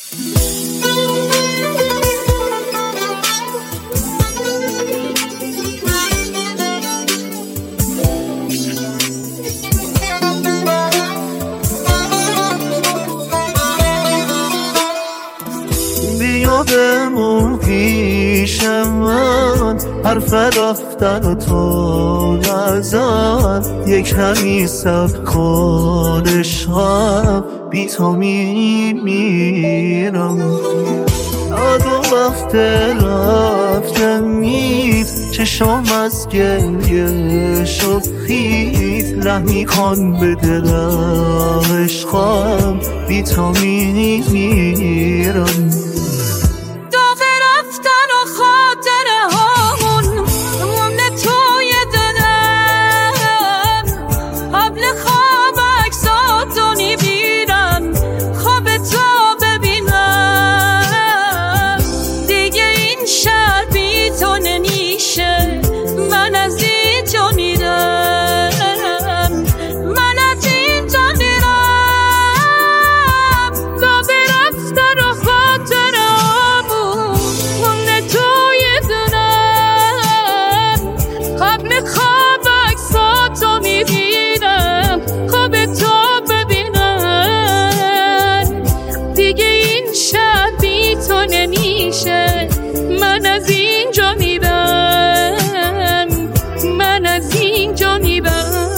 بیا بمون پیش من، حرف رفتن و تو نزن، یک کمی صبر کن عشقم، بی تو میمیرم. داد و وقت رفتن نیست، چشم از گریه شد خیت، رحمی کن به دلم عشقم، بی تو میمیرم. من از اینجا میرم، من از اینجا میرم.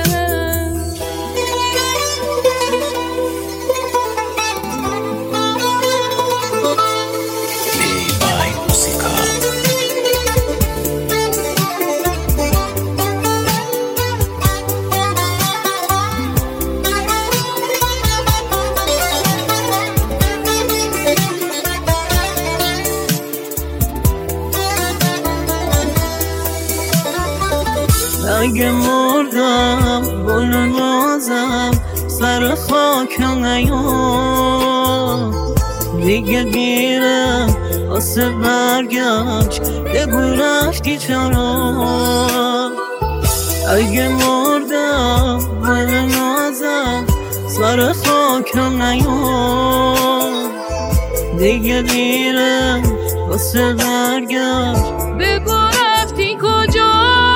اگه مردم گل نازم سر خاکم نیا، دیگه گیرم واسه برگشت بگو رفتی چرا. اگه مردم گل نازم سر خاکم نیا، دیگه گیرم واسه برگشت بگو رفتی کجا.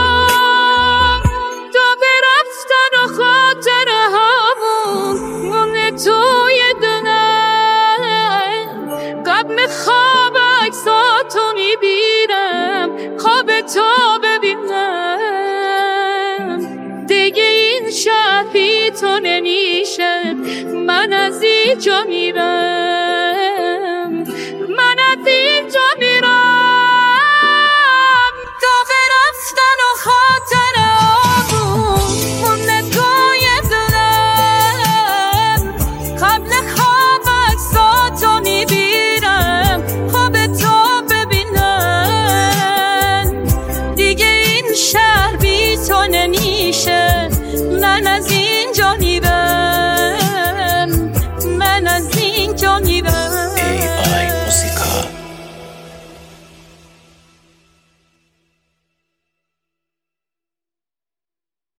خواب عکساتو میبینم، خواب تو ببینم، دیگه این شب بی تو نمیشه، من از اینجا میرم.